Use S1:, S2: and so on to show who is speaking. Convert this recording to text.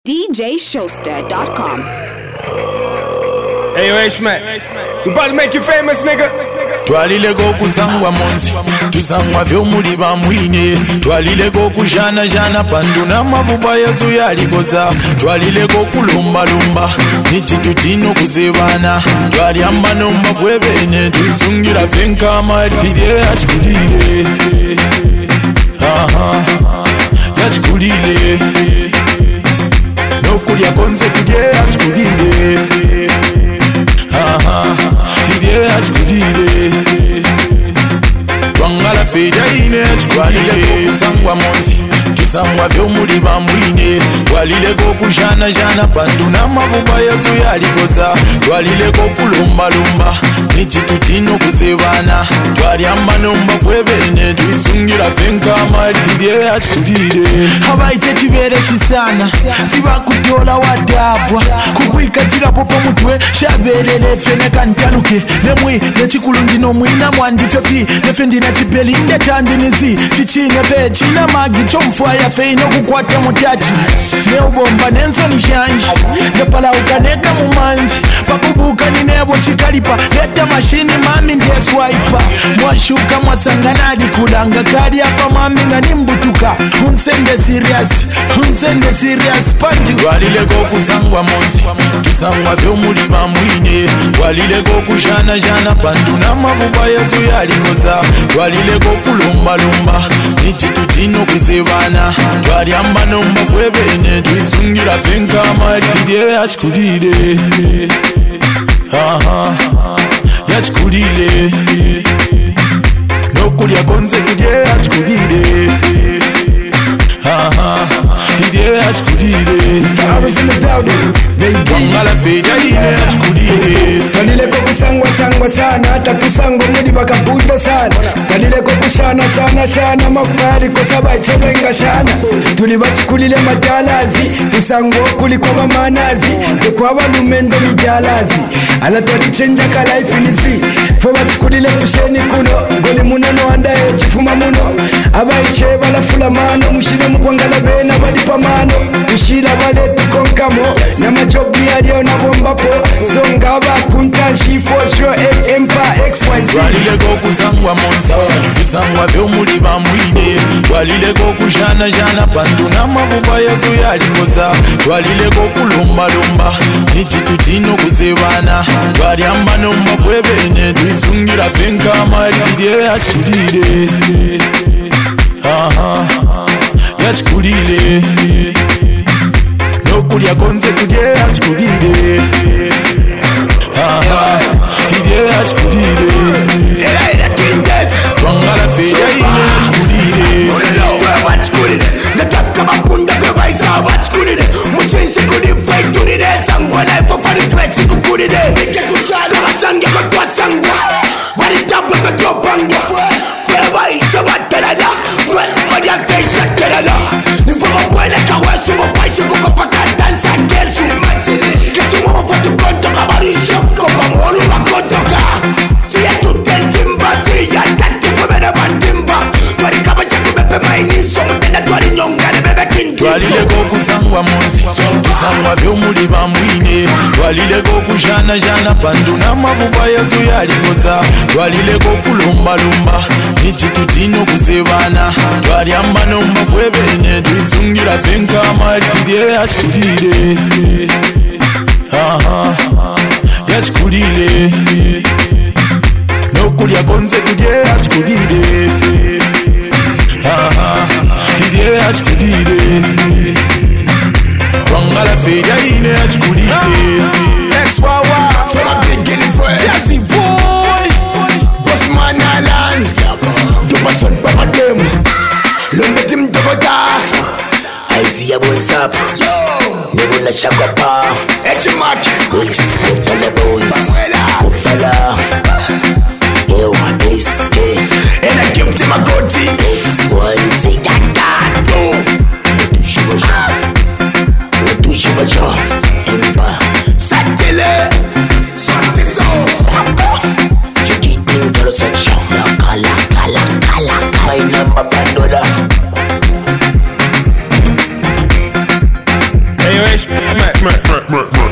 S1: DJShowster.com.
S2: Hey, yo, H-Man, we about to make you famous, nigga.
S3: Twalileko kuzangwa monzi, tuzangwa vyomuli bamwine. Twalileko kujana jana pandu na mavuba yezu yalikoza. Twalileko kulumba lumba, nichitu chino kuzebana. Twalyamba nomba fwebene, tuzungira fenka maritire achkulile. Yachkulile. Nokulya konze kuje achkulile. Tidye achkulile. Twangala feja ine achkulile. Sangwa monzi, tuzangwa vyomuli bamwine. Twalileko kujana jana pandu na mavuba yezu yalikoza. Twalileko kulumba lumba, nichitu chino kuzebana. Twalyamba nomba fwebene, tuzungira fenka maritire achkulile. Habaite chibereshi sana, tibakudyola wadabwa. Kukwikatira popo mutwe, shaberele fene kantanuke. Nemwi, nechikulu ndino mwina mwandife fi. Nefe ndina chipeli nde chandinizi. Chichine fe, china magi chomfwaya fe ino kukwata mutachi. Neubomba nenso nishanji, nepala ukaneka mumanzi. Pakubuka ninebo chikalipa, leta mashini mami ndiye swiper. Mwashuka mwasanganadi kudanga kadi hapa mami nga nimbutuka. Unsende serious panti. Twalileko kuzangwa monzi, tuzangwa vyomuli bamwine. Twalileko kujana jana pandu na mavuba yezu yalikoza. Twalileko kulumba lumba, nichitu chino kuzebana. Twalyamba nomba fwebene, tuzungira fenka maritire achkulile. Yachkulile. Nokulya konze kuje achkulile. Tidye achkulile.
S4: Stars in the building, baby.
S3: Wangala feja ine achkulile.
S4: Twalileko kusangwa sana, hata kusangwa mudi bakabuta sana. Twalileko kushana shana, mafari kosaba ichebenga shana. Tulibachikulile madalazi, kusangwa kuliko mamanazi. Dekwa balumendo midalazi, ala twachenja ka life nisi. Fwe bachikulile tusheni kuno, goli munano andaye chifuma muno. Abaiche balafula mano, mushine mukwangala bena badipa mano. Tushila bale tukonkamo, na majobi alio na bombapo. Zongaba kuntanshi for sure, Empire XYZ.
S3: Twalileko kuzangwa monza, tuzangwa vyomuli bamwine. Twalileko kujana jana pandu na mavuba yezu yalikoza. Twalileko kulumba lumba, nichitu chino kuzebana. Twalyamba nomba fwebene, tuzungira fenka maritire achkulile. Yachkulile. Nokulya konze kuje achkulile. Tidye achkulile. Twangala feja ine achkulile.
S5: Wachkulile. Natafka mapunda kwa baisa wachkulile. Mchenshi kulifai tulile. Sangwa na ifo fari presi kukulile. Ike kuchala masange kwa kwa sangwa. Walitabla kwa topangwa. Feba icha batelala. Feba keisha telala. Nifo mapwene kawesu mpaishi kukopaka dansa kersu. Kichi mwa mfatu konto kabarisho. Kopa mwolu wakotoka. Siya tutentimba. Siya tatifumene bantimba. Twari kabasha kubepe maini. Somu tena twari nyongane bebe kintiso.
S3: Twalileko kuzangwa monzi, tuzangwa vyomuli bamwine. Twalileko kujana jana pandu na mavuba yezu yalikoza. Twalileko kulumba lumba, nichitu chino kuzebana. Twalyamba nomba fwebene, tuzungira fenka maritire achkulile. Yachkulile. Nokulya konze kuje achkulile. Tidye achkulile. Twangala feja ine achkulile.
S5: XYY from a beginning for Jazzy boy. Bossman Alan. Duba son papa dem. Lumbe tim dogota. I see a boys up. Never na shakapa. H-Mark. West Opala boys. Opala. Ew, SK. And I give them a goatee. XYZ that. Tushibasha. Emba. Satile. Santiso. Chikitin kalo sacha. Kala. My number $1.
S2: Hey, yo, smack.